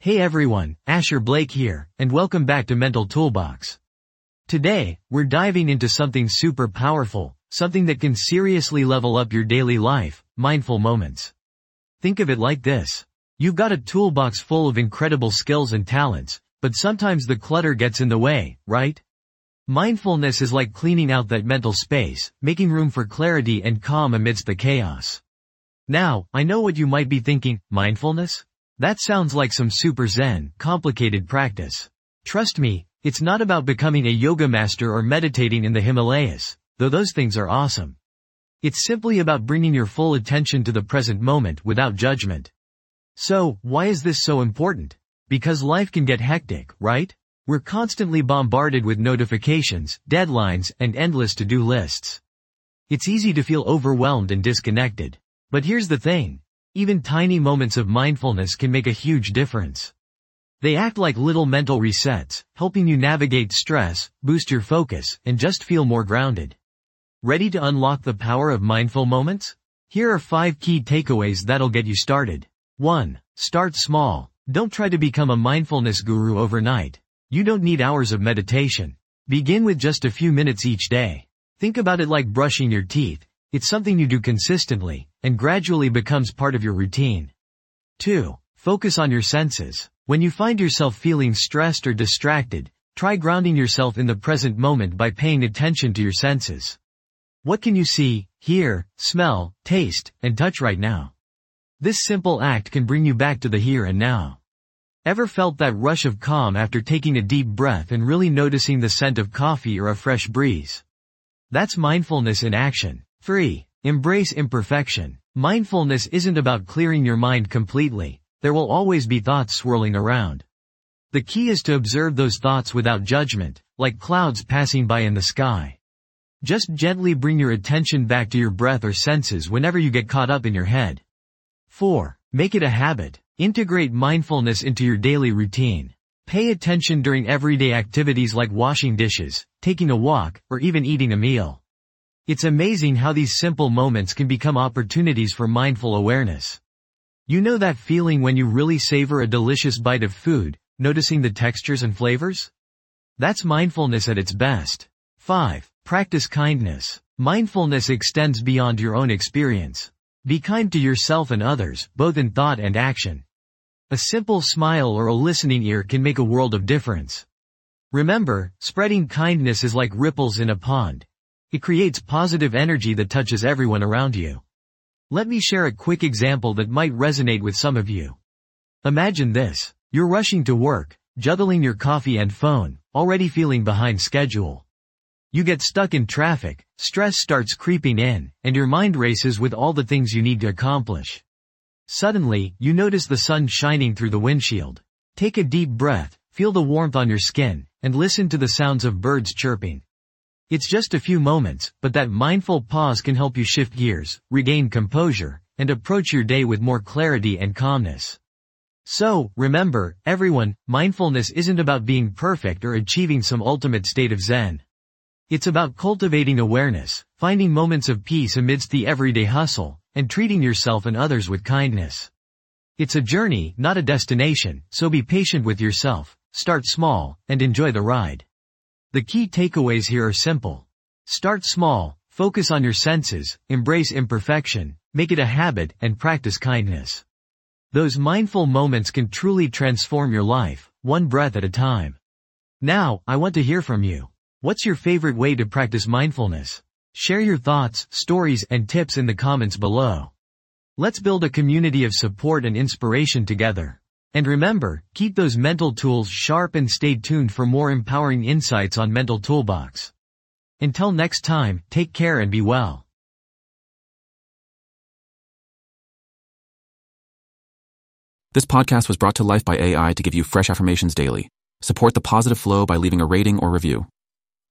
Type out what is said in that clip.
Hey everyone, Asher Blake here, and welcome back to Mental Toolbox. Today, we're diving into something super powerful, something that can seriously level up your daily life, mindful moments. Think of it like this. You've got a toolbox full of incredible skills and talents, but sometimes the clutter gets in the way, right? Mindfulness is like cleaning out that mental space, making room for clarity and calm amidst the chaos. Now, I know what you might be thinking, mindfulness? That sounds like some super zen, complicated practice. Trust me, it's not about becoming a yoga master or meditating in the Himalayas, though those things are awesome. It's simply about bringing your full attention to the present moment without judgment. So, why is this so important? Because life can get hectic, right? We're constantly bombarded with notifications, deadlines, and endless to-do lists. It's easy to feel overwhelmed and disconnected. But here's the thing. Even tiny moments of mindfulness can make a huge difference. They act like little mental resets, helping you navigate stress, boost your focus, and just feel more grounded. Ready to unlock the power of mindful moments? Here are 5 key takeaways that'll get you started. 1. Start small. Don't try to become a mindfulness guru overnight. You don't need hours of meditation. Begin with just a few minutes each day. Think about it like brushing your teeth. It's something you do consistently, and gradually becomes part of your routine. 2. Focus on your senses. When you find yourself feeling stressed or distracted, try grounding yourself in the present moment by paying attention to your senses. What can you see, hear, smell, taste, and touch right now? This simple act can bring you back to the here and now. Ever felt that rush of calm after taking a deep breath and really noticing the scent of coffee or a fresh breeze? That's mindfulness in action. 3. Embrace imperfection. Mindfulness isn't about clearing your mind completely. There will always be thoughts swirling around. The key is to observe those thoughts without judgment, like clouds passing by in the sky. Just gently bring your attention back to your breath or senses whenever you get caught up in your head. 4. Make it a habit. Integrate mindfulness into your daily routine. Pay attention during everyday activities like washing dishes, taking a walk, or even eating a meal. It's amazing how these simple moments can become opportunities for mindful awareness. You know that feeling when you really savor a delicious bite of food, noticing the textures and flavors? That's mindfulness at its best. 5. Practice kindness. Mindfulness extends beyond your own experience. Be kind to yourself and others, both in thought and action. A simple smile or a listening ear can make a world of difference. Remember, spreading kindness is like ripples in a pond. It creates positive energy that touches everyone around you. Let me share a quick example that might resonate with some of you. Imagine this. You're rushing to work, juggling your coffee and phone, already feeling behind schedule. You get stuck in traffic, stress starts creeping in, and your mind races with all the things you need to accomplish. Suddenly, you notice the sun shining through the windshield. Take a deep breath, feel the warmth on your skin, and listen to the sounds of birds chirping. It's just a few moments, but that mindful pause can help you shift gears, regain composure, and approach your day with more clarity and calmness. So, remember, everyone, mindfulness isn't about being perfect or achieving some ultimate state of zen. It's about cultivating awareness, finding moments of peace amidst the everyday hustle, and treating yourself and others with kindness. It's a journey, not a destination, so be patient with yourself, start small, and enjoy the ride. The key takeaways here are simple. Start small, focus on your senses, embrace imperfection, make it a habit, and practice kindness. Those mindful moments can truly transform your life, one breath at a time. Now, I want to hear from you. What's your favorite way to practice mindfulness? Share your thoughts, stories, and tips in the comments below. Let's build a community of support and inspiration together. And remember, keep those mental tools sharp and stay tuned for more empowering insights on Mental Toolbox. Until next time, take care and be well. This podcast was brought to life by AI to give you fresh affirmations daily. Support the positive flow by leaving a rating or review.